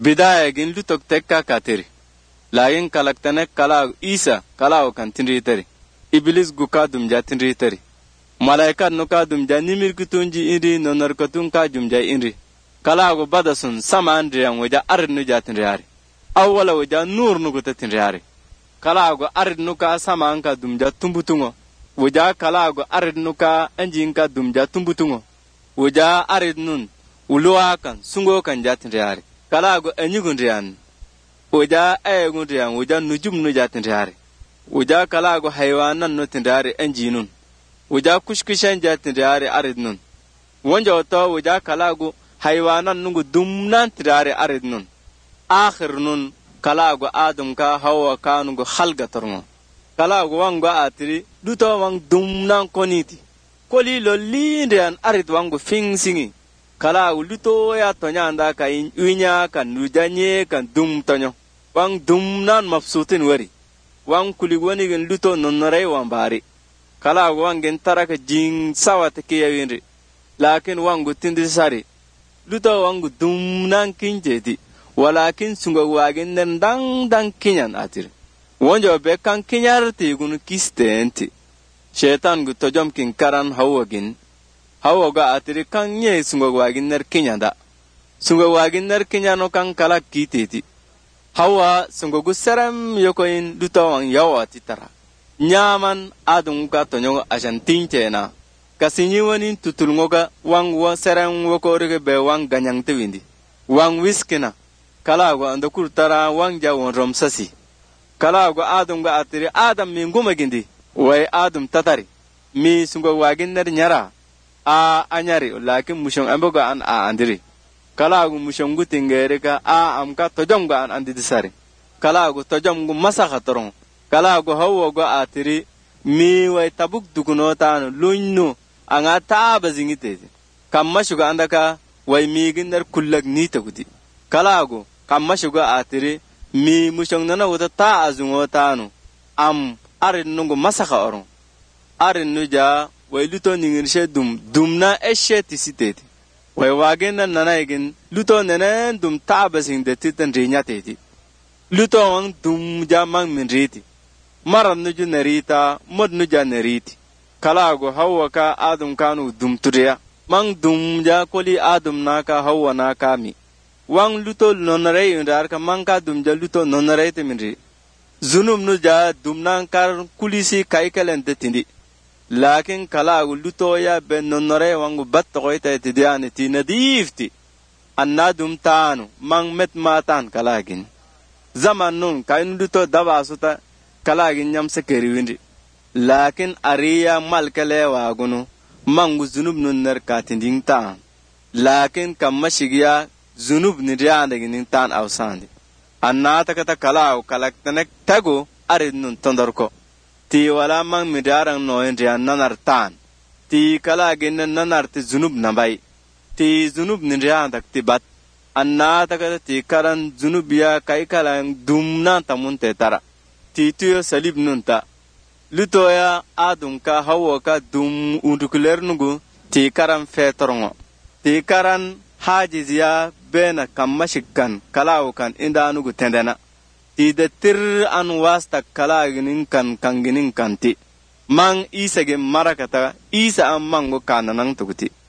bidaya gin lutok tekka kateri layin kalaktane kala isa kala kan tinriteri iblis guka dumja tinriteri malaika nuka dumja nimir kutunji indi nonarkatun ka dumja indi kala go badasun sama andriyan waja arnu jatinriari awwala waja nur nuguta tinriari kala go arnuka sama anka dumja tumbutungo waja kala go arnuka anjinka dumja tumbutungo waja arnun ulwa kan sungo kan jatinriari kala go anyugundriyan waja ayegundriyan waja nujum nu jatinriari waja kala go haywanan no tinriari anjinun waja kushkishan jatinriari aridnun wonja wato waja kala go haywanan nungu dumnan tinriari aridnun akhirnun kala go adam ka hawa kanugo khalgatorno kala go wango atiri duto wang dumnan koniti koli lolindriyan arid wango fingsingi kala luto ya tonyanda ka winya kan nujanye kan dum tonyo wang dum nan mafsutin wari wang kuligwani gen luto nonore wambari kala wangen taraka jing sawat ke yawinri lakin wangu tindi sari luto wangu dum nan kinjeti walakin sunga wagen nen dang kinyan atir wonjo be kan kinyarti gun kistenti shetan gu tojom kin karan hawagin hawaga atiri kan nye sunga wagin ner kinyanda sunga wagin ner kinyano kan kala kiteti hawa sunga gu seram yokoin dutawang yawa titara nyaman adung ka tonyo ashantinchena kasinyi wani tutulngoga wangwa seram wokorege be wang ganyang tewindi wang wiskina kala go andakur tara wang jawon romsasi kala go adung ga atiri adam mi nguma gindi way adam tatari mi sunga wagin ner nyara a anyari lakin mushong amboga an a andiri kala gu mushong gu tingere ka a amka tojom ga an andi disari kala gu tojom gu masaka torong kala gu hawo go atiri mi way tabuk dukuno tan lunnu anga taaba zingite kamma shuga andaka way mi ginder kullag ni taguti kala gu kamma shuga atiri mi mushong nana wuta ta azungo tanu am arin nungu masaka orong arin nuja way luto ningirshe dumna eshe tisiteti way wagena nanaigin luto nenen dum tabasing de titan rinyateti luto wang dum jamang minriti maran nuju nerita mod nuja neriti kalago hawa ka adum kanu dum turiya mang dum ja koli adum naka hawa naka mi wang luto nonare indar ka mangka dum ja luto nonare te minri zunum nuja dumnan kar kulisi kaikalen de tindi lakin kala luto ya ben nonore wangu batto ita tidiane ti nadifti annadum tanu mang met matan kalagin zaman nun kain luto dabasuta kalagin nyam sekeri windi lakin ariya malkale wagunu mangu zunub nun ner katinding tan lakin kamashigiya zunub nidiyande ginin tan awsandi annata kata kala kalaktanek tago arid nun tondorko ti wala mang midarang noen rian nanar tan ti kala ginen nanar ti zunub nabai ti zunub nirian tak ti bat anna taka ti karan zunub ya kai kala dumna tamunte tara ti tuyo salib nunta lutoya adun ka hawo ka dum undukuler nugu ti karan fetorongo ti karan hajiziya bena kamashikkan kalawukan inda nugu tendena ti de tir an wasta kalaginin kan kanginin kanti mang isa ge marakata isa am mango kananang tuguti